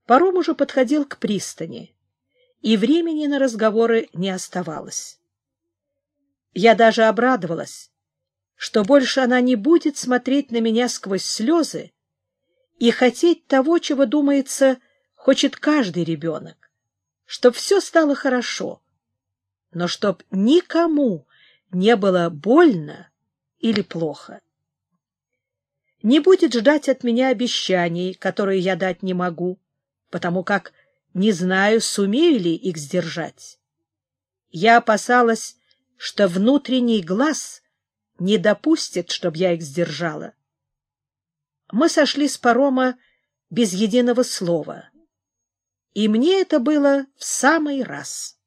Паром уже подходил к пристани, и времени на разговоры не оставалось. Я даже обрадовалась, что больше она не будет смотреть на меня сквозь слезы и хотеть того, чего, думается, хочет каждый ребенок, чтоб все стало хорошо, но чтоб никому не было больно или плохо. Не будет ждать от меня обещаний, которые я дать не могу, потому как не знаю, сумею ли их сдержать. Я опасалась, что внутренний глаз не допустит, чтоб я их сдержала. Мы сошли с парома без единого слова, и мне это было в самый раз.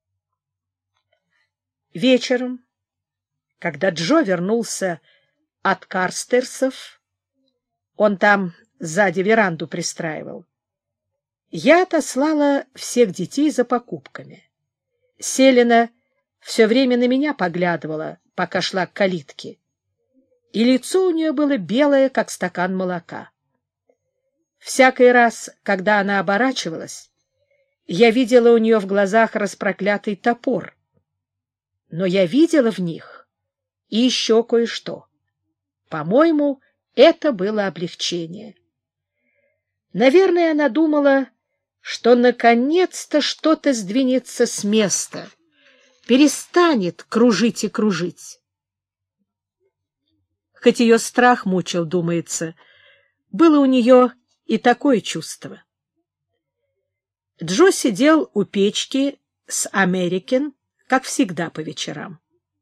Вечером, когда Джо вернулся от Карстерсов, он там сзади веранду пристраивал, я отослала всех детей за покупками. Селена все время на меня поглядывала, пока шла к калитке, и лицо у нее было белое, как стакан молока. Всякий раз, когда она оборачивалась, я видела у нее в глазах распроклятый топор, но я видела в них и еще кое-что. По-моему, это было облегчение. Наверное, она думала, что наконец-то что-то сдвинется с места, перестанет кружить и кружить. Хоть ее страх мучил, думается, было у нее и такое чувство. Джо сидел у печки с Америкен, как всегда по вечерам.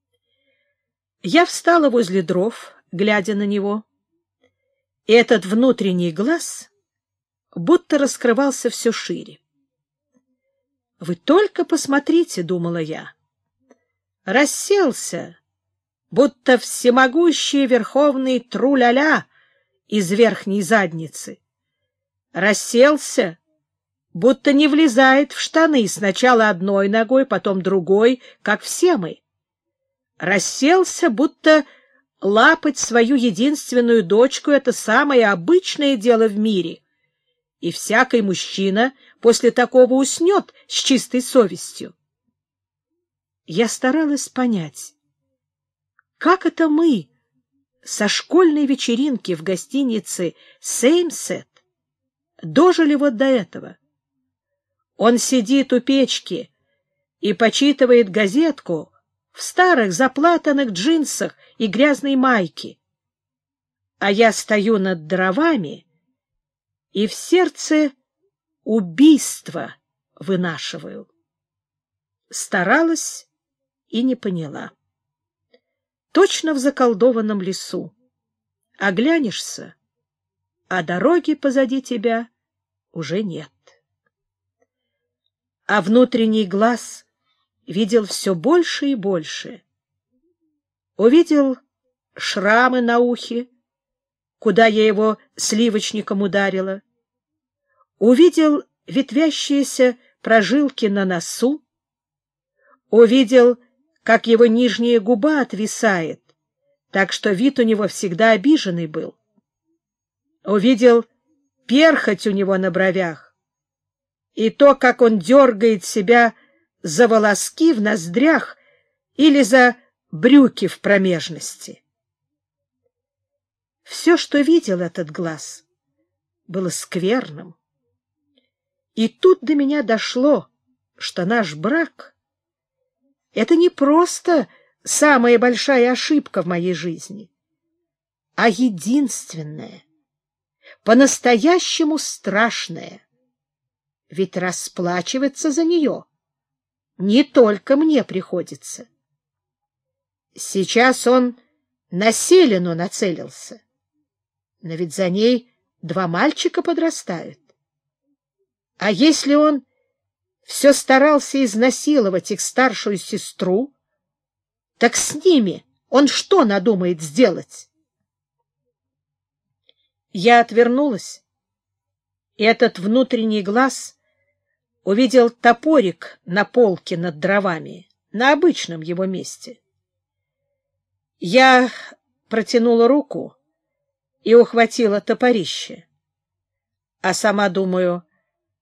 Я встала возле дров, глядя на него, и этот внутренний глаз будто раскрывался все шире. «Вы только посмотрите», — думала я, — расселся, будто всемогущий верховный тру-ля-ля из верхней задницы. Расселся, будто не влезает в штаны сначала одной ногой, потом другой, как все мы. Расселся, будто лапать свою единственную дочку — это самое обычное дело в мире, и всякий мужчина после такого уснет с чистой совестью. Я старалась понять, как это мы со школьной вечеринки в гостинице «Сеймсет» дожили вот до этого. Он сидит у печки и почитывает газетку в старых заплатанных джинсах и грязной майке, а я стою над дровами и в сердце убийство вынашиваю. Старалась и не поняла. Точно в заколдованном лесу. Оглянешься, а дороги позади тебя уже нет. А внутренний глаз видел все больше и больше. Увидел шрамы на ухе, куда я его сливочником ударила. Увидел ветвящиеся прожилки на носу. Увидел, как его нижняя губа отвисает, так что вид у него всегда обиженный был. Увидел перхоть у него на бровях и то, как он дергает себя за волоски в ноздрях или за брюки в промежности. Все, что видел этот глаз, было скверным. И тут до меня дошло, что наш брак — это не просто самая большая ошибка в моей жизни, а единственная, по-настоящему страшная. Ведь расплачиваться за нее не только мне приходится. Сейчас он на Селену нацелился, но ведь за ней 2 мальчика подрастают. А если он все старался изнасиловать их старшую сестру, так с ними он что надумает сделать? Я отвернулась, и этот внутренний глаз увидел топорик на полке над дровами, на обычном его месте. Я протянула руку и ухватила топорище, а сама думаю,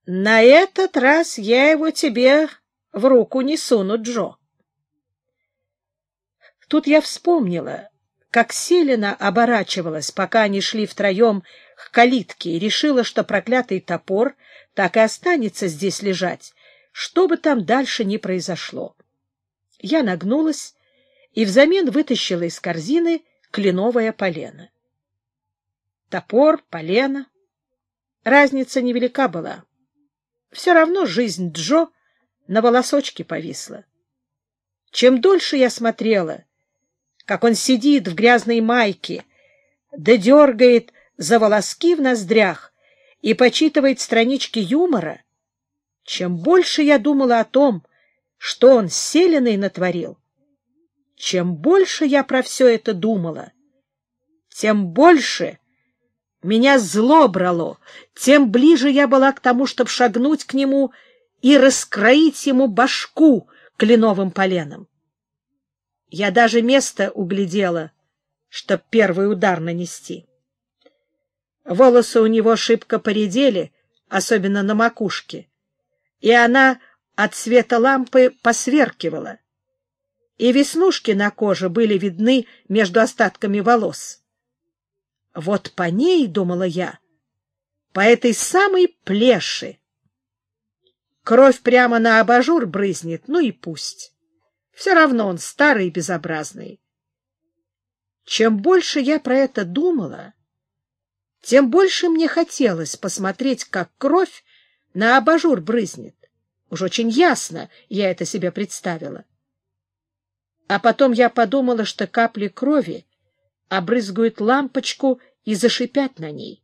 На этот раз я его тебе в руку не суну, Джо. Тут я вспомнила, как Селена оборачивалась, пока они шли втроем к калитке, и решила, что проклятый топор так и останется здесь лежать, что бы там дальше ни произошло. Я нагнулась и взамен вытащила из корзины кленовое полено. Топор, полено. Разница невелика была. Все равно жизнь Джо на волосочке повисла. Чем дольше я смотрела, как он сидит в грязной майке, да дергает за волоски в ноздрях и почитывает странички юмора, чем больше я думала о том, что он с Селеной натворил, чем больше я про все это думала, тем больше меня зло брало, тем ближе я была к тому, чтобы шагнуть к нему и раскроить ему башку кленовым поленом. Я даже место углядела, чтоб первый удар нанести. Волосы у него шибко поредели, особенно на макушке, и она от света лампы посверкивала, и веснушки на коже были видны между остатками волос. Вот по ней, думала я, по этой самой плеши. Кровь прямо на абажур брызнет, ну и пусть. Все равно он старый и безобразный. Чем больше я про это думала, тем больше мне хотелось посмотреть, как кровь на абажур брызнет. Уж очень ясно я это себе представила. А потом я подумала, что капли крови обрызгают лампочку и зашипят на ней.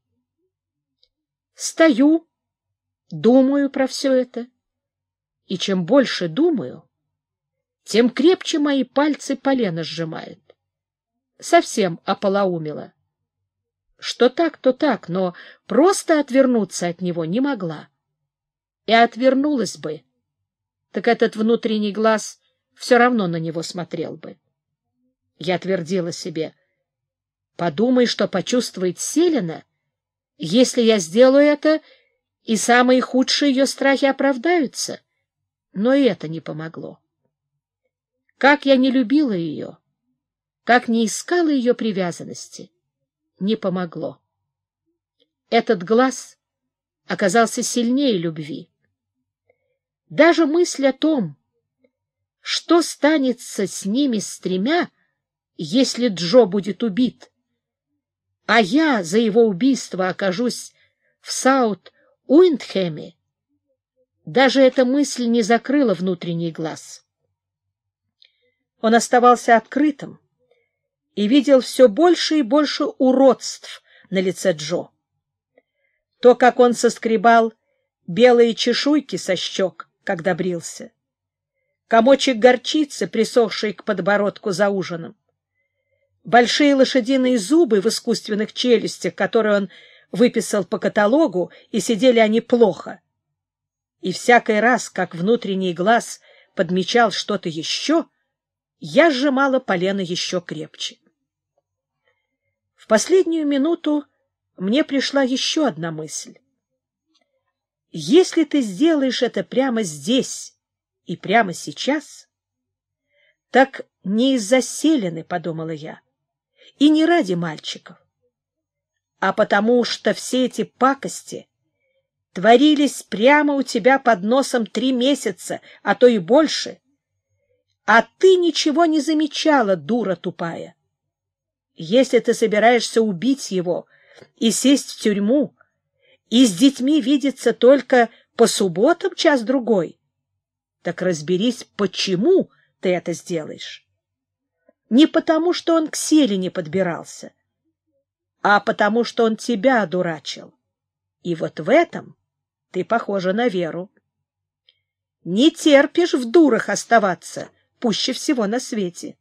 Стою, думаю про все это, и чем больше думаю, тем крепче мои пальцы полено сжимают. Совсем ополоумела. Что так, то так, но просто отвернуться от него не могла. И отвернулась бы, так этот внутренний глаз все равно на него смотрел бы. Я твердила себе: подумай, что почувствует Селена, если я сделаю это, и самые худшие ее страхи оправдаются. Но и это не помогло. Как я не любила ее, как не искала ее привязанности, не помогло. Этот глаз оказался сильнее любви. Даже мысль о том, что станется с ними с тремя, если Джо будет убит, а я за его убийство окажусь в Саут-Уиндхэме, даже эта мысль не закрыла внутренний глаз. Он оставался открытым и видел все больше и больше уродств на лице Джо. То, как он соскребал белые чешуйки со щек, когда брился, комочек горчицы, присохший к подбородку за ужином, большие лошадиные зубы в искусственных челюстях, которые он выписал по каталогу, и сидели они плохо. И всякий раз, как внутренний глаз подмечал что-то еще, я сжимала полено еще крепче. В последнюю минуту мне пришла еще одна мысль. Если ты сделаешь это прямо здесь и прямо сейчас, так не из-за Селены, подумала я, и не ради мальчиков, а потому что все эти пакости творились прямо у тебя под носом 3 месяца, а то и больше, а ты ничего не замечала, дура тупая. Если ты собираешься убить его и сесть в тюрьму, и с детьми видеться только по субботам час-другой, так разберись, почему ты это сделаешь. Не потому, что он к Селене подбирался, а потому, что он тебя одурачил. И вот в этом ты похожа на Веру. Не терпишь в дурах оставаться, пуще всего на свете.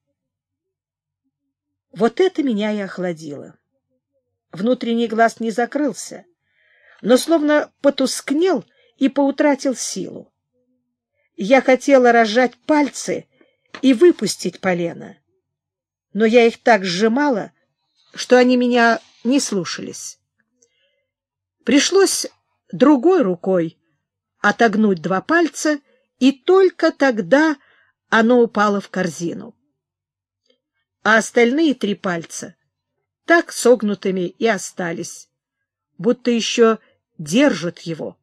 Вот это меня и охладило. Внутренний глаз не закрылся, но словно потускнел и поутратил силу. Я хотела разжать пальцы и выпустить полено, но я их так сжимала, что они меня не слушались. Пришлось другой рукой отогнуть два пальца, и только тогда оно упало в корзину. А остальные три пальца так согнутыми и остались, будто еще держат его.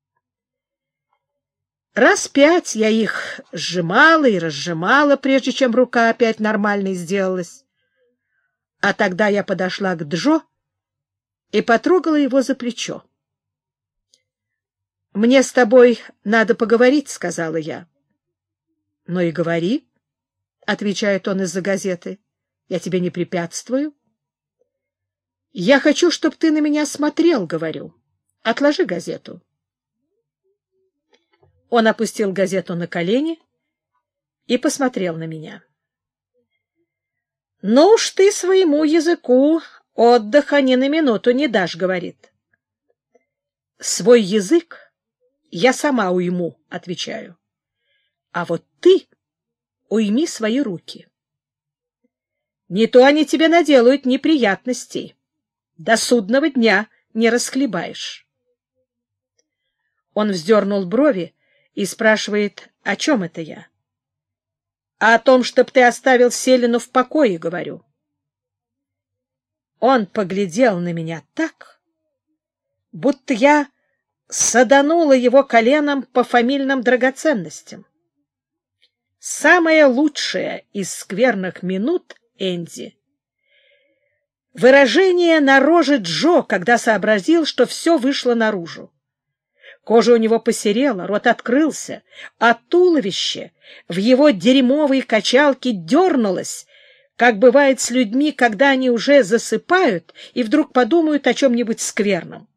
Раз 5 я их сжимала и разжимала, прежде чем рука опять нормальной сделалась. А тогда я подошла к Джо и потрогала его за плечо. — Мне с тобой надо поговорить, — сказала я. — Ну и говори, — отвечает он из-за газеты. — Я тебе не препятствую. — Я хочу, чтобы ты на меня смотрел, — говорю. — Отложи газету. Он опустил газету на колени и посмотрел на меня. — Ну уж ты своему языку отдыха ни на минуту не дашь, — говорит. — Свой язык я сама уйму, — отвечаю. — А вот ты уйми свои руки. Не то они тебе наделают неприятностей. До судного дня не расхлебаешь. Он вздернул брови и спрашивает, о чем это я? — А о том, чтоб ты оставил Селину в покое, — говорю. Он поглядел на меня так, будто я саданула его коленом по фамильным драгоценностям. Самое лучшее из скверных минут, Энди, выражение на роже Джо, когда сообразил, что все вышло наружу. Кожа у него посерела, рот открылся, а туловище в его дерьмовой качалке дернулось, как бывает с людьми, когда они уже засыпают и вдруг подумают о чем-нибудь скверном.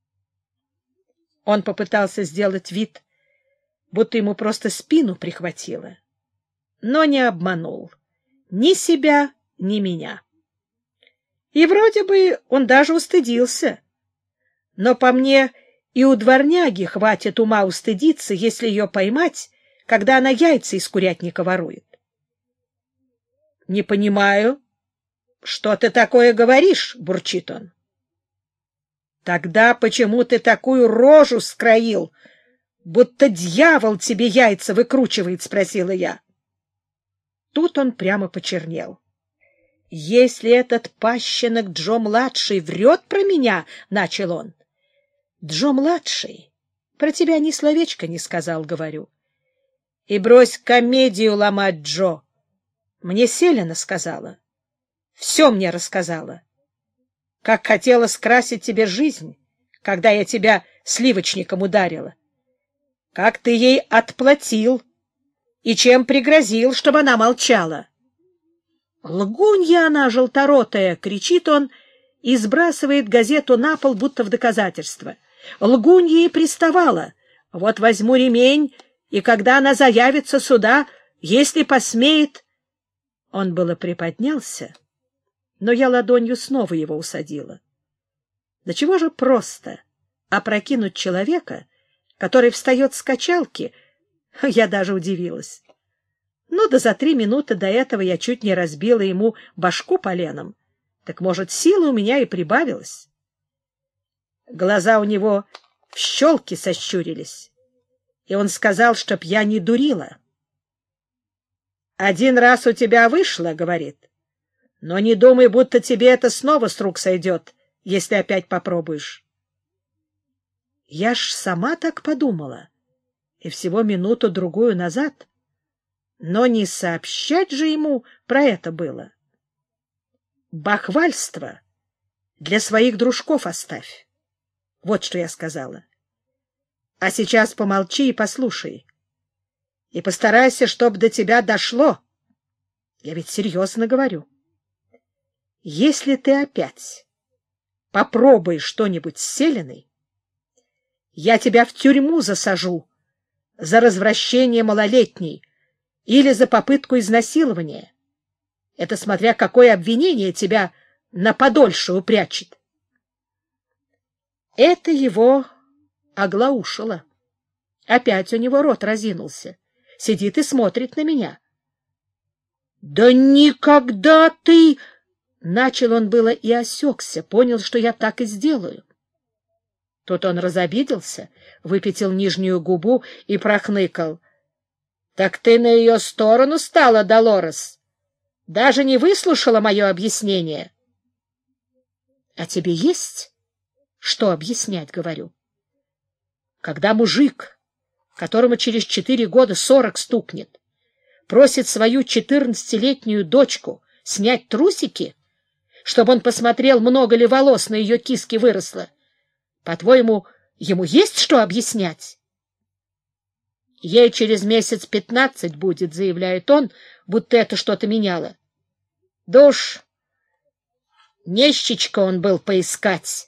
Он попытался сделать вид, будто ему просто спину прихватило, но не обманул ни себя, ни меня. И вроде бы он даже устыдился, но по мне и у дворняги хватит ума устыдиться, если ее поймать, когда она яйца из курятника ворует. — Не понимаю, что ты такое говоришь, — бурчит он. — Тогда почему ты такую рожу скроил, будто дьявол тебе яйца выкручивает, — спросила я. Тут он прямо почернел. — Если этот пащенок Джо-младший врет про меня, — начал он. — Джо-младший про тебя ни словечко не сказал, — говорю. — И брось комедию ломать, Джо. Мне Селена сказала. Все мне рассказала. Как хотела скрасить тебе жизнь, когда я тебя сливочником ударила. Как ты ей отплатил и чем пригрозил, чтобы она молчала. «Лгунья она, желторотая!» — кричит он и сбрасывает газету на пол, будто в доказательство. «Лгунья и приставала. Вот возьму ремень, и когда она заявится сюда, если посмеет...» Он было приподнялся, но я ладонью снова его усадила. Да чего же просто опрокинуть человека, который встает с качалки? Я даже удивилась. Ну да за 3 минуты до этого я чуть не разбила ему башку поленом. Так, может, силы у меня и прибавилось. Глаза у него в щелки сощурились, и он сказал, чтоб я не дурила. «Один раз у тебя вышло, — говорит, — но не думай, будто тебе это снова с рук сойдет, если опять попробуешь». Я ж сама так подумала, и всего минуту-другую назад, но не сообщать же ему про это было. «Бахвальство для своих дружков оставь», — вот что я сказала. «А сейчас помолчи и послушай. И постарайся, чтобы до тебя дошло. Я ведь серьезно говорю. Если ты опять попробуешь что-нибудь с Селиной, я тебя в тюрьму засажу за развращение малолетней или за попытку изнасилования. Это смотря какое обвинение тебя на подольше упрячет». Это его оглаушило. Опять у него рот разинулся. Сидит и смотрит на меня. — Да никогда ты... Начал он было и осекся, понял, что я так и сделаю. Тут он разобиделся, выпятил нижнюю губу и прохныкал. — Так ты на ее сторону стала, Долорес? Даже не выслушала мое объяснение? — А тебе есть что объяснять, говорю? Когда мужик, которому через 4 года 40 стукнет, просит свою 14-летнюю дочку снять трусики, чтобы он посмотрел, много ли волос на ее киске выросло, по-твоему, ему есть что объяснять? Ей через месяц 15 будет, заявляет он, будто это что-то меняло. Да уж, нещечко он был поискать.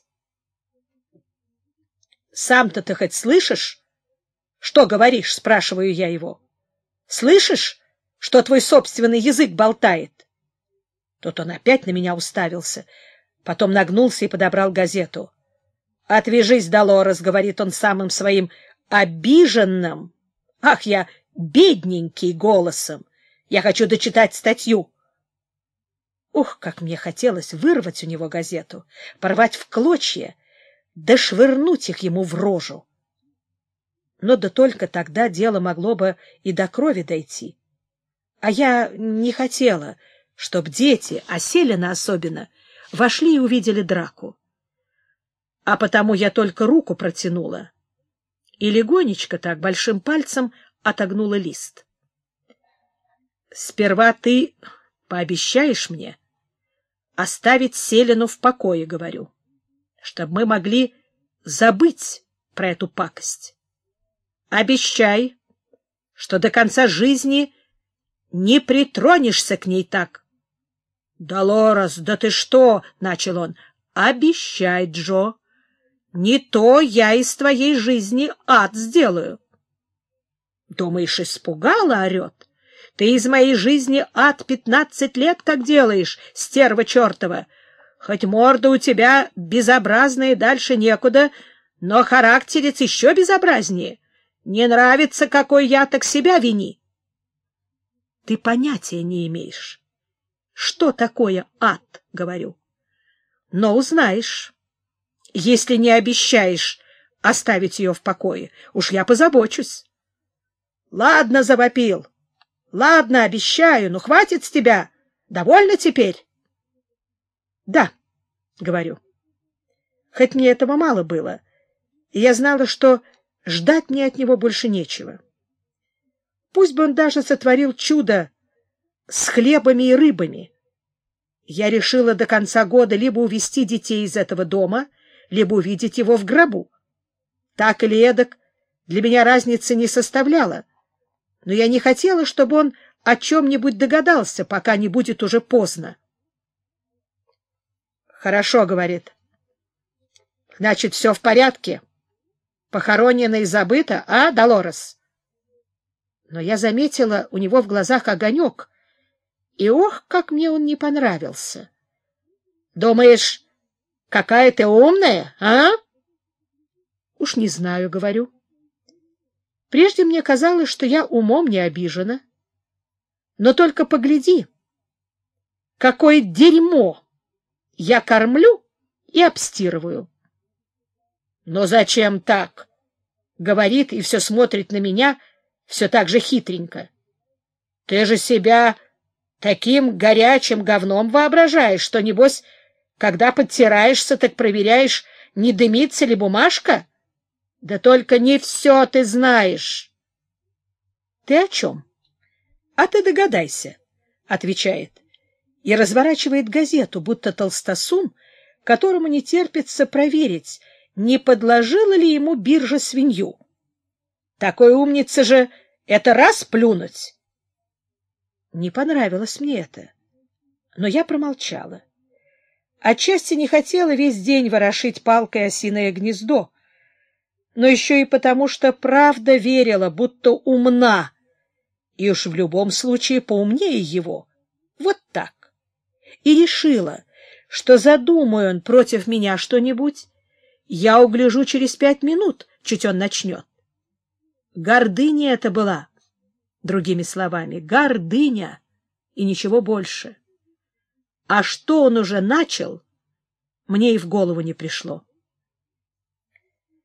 Сам-то ты хоть слышишь, что говоришь, спрашиваю я его. Слышишь, что твой собственный язык болтает? Тут он опять на меня уставился, потом нагнулся и подобрал газету. — Отвяжись, Долорес, — говорит он самым своим обиженным, ах, я бедненький голосом. Я хочу дочитать статью. Ух, как мне хотелось вырвать у него газету, порвать в клочья, да швырнуть их ему в рожу. Но да только тогда дело могло бы и до крови дойти. А я не хотела, чтоб дети, а Селина особенно, вошли и увидели драку. А потому я только руку протянула и легонечко так большим пальцем отогнула лист. Сперва ты пообещаешь мне оставить Селину в покое, говорю, чтобы мы могли забыть про эту пакость. Обещай, что до конца жизни не притронешься к ней так. — Долорес, да ты что? — начал он. — Обещай, Джо. Не то я из твоей жизни ад сделаю. Думаешь, испугала, орет? Ты из моей жизни ад 15 лет как делаешь, стерва чертова. Хоть морда у тебя безобразная, дальше некуда, но характерец еще безобразнее. Не нравится, какой я, так себя вини. Ты понятия не имеешь, что такое ад, говорю. Но узнаешь, если не обещаешь оставить ее в покое. Уж я позабочусь. Ладно, завопил. Ладно, обещаю, но хватит с тебя. Довольно теперь? Да, говорю. Хоть мне этого мало было, и я знала, что ждать мне от него больше нечего. Пусть бы он даже сотворил чудо с хлебами и рыбами. Я решила до конца года либо увезти детей из этого дома, либо увидеть его в гробу. Так или эдак, для меня разницы не составляла, но я не хотела, чтобы он о чем-нибудь догадался, пока не будет уже поздно. — Хорошо, — говорит. — Значит, все в порядке. Похоронено и забыто, а, Долорес? Но я заметила у него в глазах огонек, и ох, как мне он не понравился. — Думаешь, какая ты умная, а? — Уж не знаю, — говорю. Прежде мне казалось, что я умом не обижена. Но только погляди, какое дерьмо я кормлю и обстирываю. — Но зачем так? — говорит и все смотрит на меня, все так же хитренько. — Ты же себя таким горячим говном воображаешь, что, небось, когда подтираешься, так проверяешь, не дымится ли бумажка? Да только не все ты знаешь. — Ты о чем? — А ты догадайся, — отвечает, и разворачивает газету, будто толстосум, которому не терпится проверить, не подложила ли ему биржа свинью. Такой умнице же это раз плюнуть. Не понравилось мне это, но я промолчала. Отчасти не хотела весь день ворошить палкой осиное гнездо, но еще и потому, что правда верила, будто умна, и уж в любом случае поумнее его. Вот так. И решила, что задумаю он против меня что-нибудь, я угляжу через 5 минут, чуть он начнет. Гордыня это была, другими словами, гордыня и ничего больше. А что он уже начал, мне и в голову не пришло.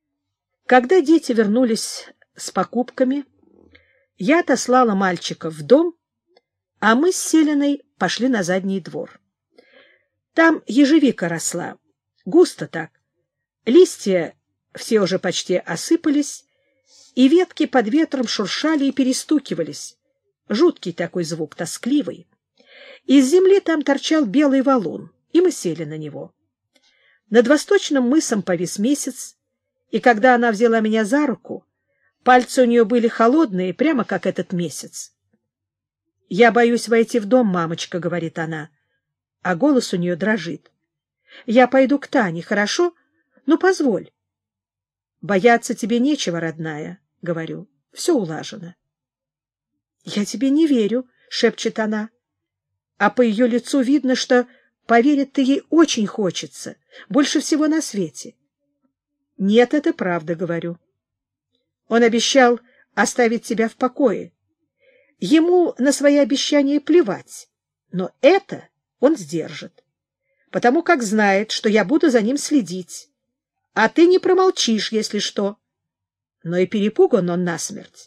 Когда дети вернулись с покупками, я отослала мальчиков в дом, а мы с Селиной пошли на задний двор. Там ежевика росла, густо так. Листья все уже почти осыпались, и ветки под ветром шуршали и перестукивались. Жуткий такой звук, тоскливый. Из земли там торчал белый валун, и мы сели на него. Над восточным мысом повис месяц, и когда она взяла меня за руку, пальцы у нее были холодные, прямо как этот месяц. — Я боюсь войти в дом, мамочка, — говорит она, а голос у нее дрожит. — Я пойду к Тане, хорошо? Ну, позволь. — Бояться тебе нечего, родная, — говорю, — все улажено. — Я тебе не верю, — шепчет она, а по ее лицу видно, что поверить-то ей очень хочется, больше всего на свете. — Нет, это правда, — говорю. Он обещал оставить тебя в покое. Ему на свои обещания плевать, но это он сдержит, потому как знает, что я буду за ним следить, а ты не промолчишь, если что. Но и перепуган он насмерть.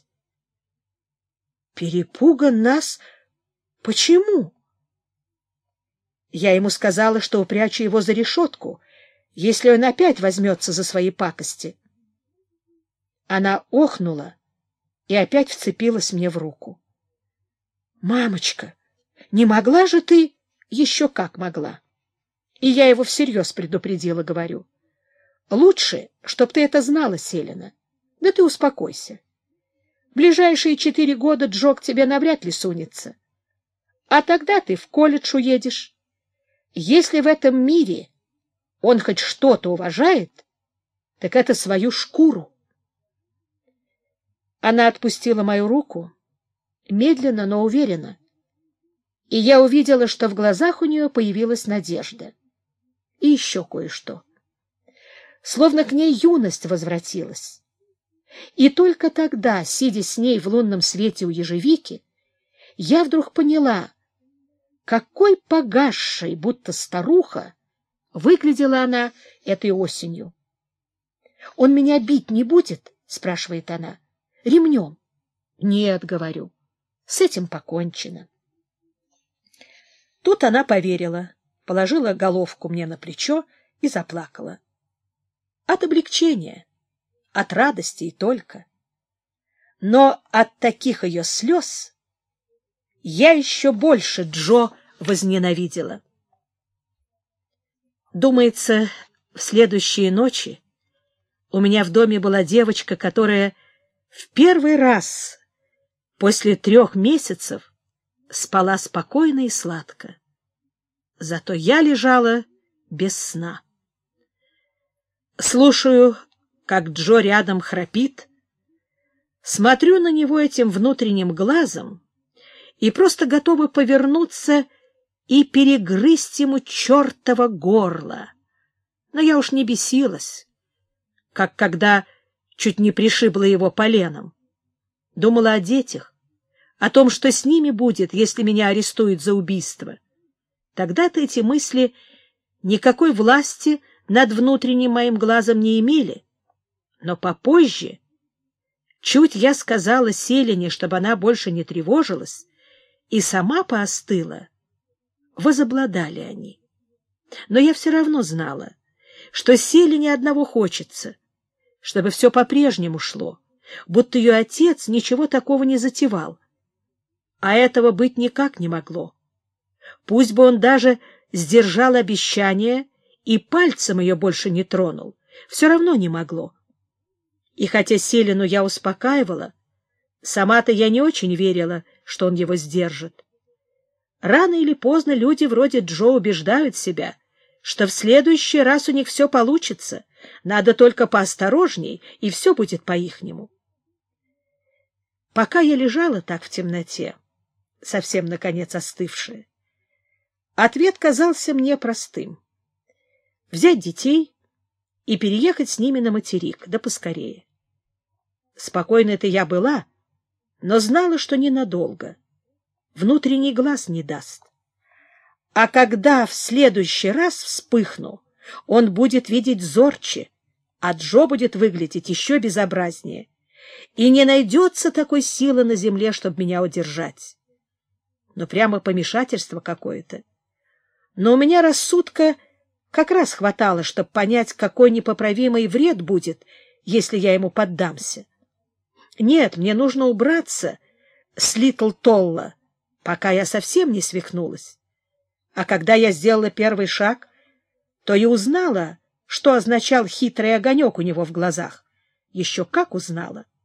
Перепуган нас? Почему? Я ему сказала, что упрячу его за решетку, если он опять возьмется за свои пакости. Она охнула и опять вцепилась мне в руку. — Мамочка, не могла же ты? — Еще как могла. И я его всерьез предупредила, говорю. — Лучше, чтоб ты это знала, Селина. Да ты успокойся. Ближайшие 4 года Джо к тебе навряд ли сунется. А тогда ты в колледж уедешь. Если в этом мире он хоть что-то уважает, так это свою шкуру. Она отпустила мою руку, медленно, но уверенно, и я увидела, что в глазах у нее появилась надежда. И еще кое-что. Словно к ней юность возвратилась. И только тогда, сидя с ней в лунном свете у ежевики, я вдруг поняла, какой погасшей, будто старуха, выглядела она этой осенью. — Он меня бить не будет? — спрашивает она. — Ремнем? — Нет, — говорю, — с этим покончено. Тут она поверила, положила головку мне на плечо и заплакала. От облегчения, от радости и только. Но от таких ее слез я еще больше Джо возненавидела. Думается, в следующие ночи у меня в доме была девочка, которая в первый раз после 3 месяцев спала спокойно и сладко. Зато я лежала без сна. Слушаю, как Джо рядом храпит, смотрю на него этим внутренним глазом и просто готова повернуться и перегрызть ему чертово горло. Но я уж не бесилась, как когда чуть не пришибла его поленом. Думала о детях, о том, что с ними будет, если меня арестуют за убийство. Тогда-то эти мысли никакой власти над внутренним моим глазом не имели. Но попозже, чуть я сказала Селине, чтобы она больше не тревожилась, и сама поостыла, возобладали они. Но я все равно знала, что Селине одного хочется, чтобы все по-прежнему шло, будто ее отец ничего такого не затевал. А этого быть никак не могло. Пусть бы он даже сдержал обещание и пальцем ее больше не тронул, все равно не могло. И хотя Селину я успокаивала, сама-то я не очень верила, что он его сдержит. Рано или поздно люди вроде Джо убеждают себя, что в следующий раз у них все получится, надо только поосторожней, и все будет по-ихнему. Пока я лежала так в темноте, совсем, наконец, остывшая, ответ казался мне простым. Взять детей и переехать с ними на материк, да поскорее. Спокойной-то я была, но знала, что ненадолго. Внутренний глаз не даст. А когда в следующий раз вспыхну, он будет видеть зорче, а Джо будет выглядеть еще безобразнее. И не найдется такой силы на земле, чтобы меня удержать. Но прямо помешательство какое-то. Но у меня рассудка как раз хватало, чтобы понять, какой непоправимый вред будет, если я ему поддамся. Нет, мне нужно убраться с Литл Толла, пока я совсем не свихнулась. А когда я сделала первый шаг, то и узнала, что означал хитрый огонек у него в глазах. Еще как узнала.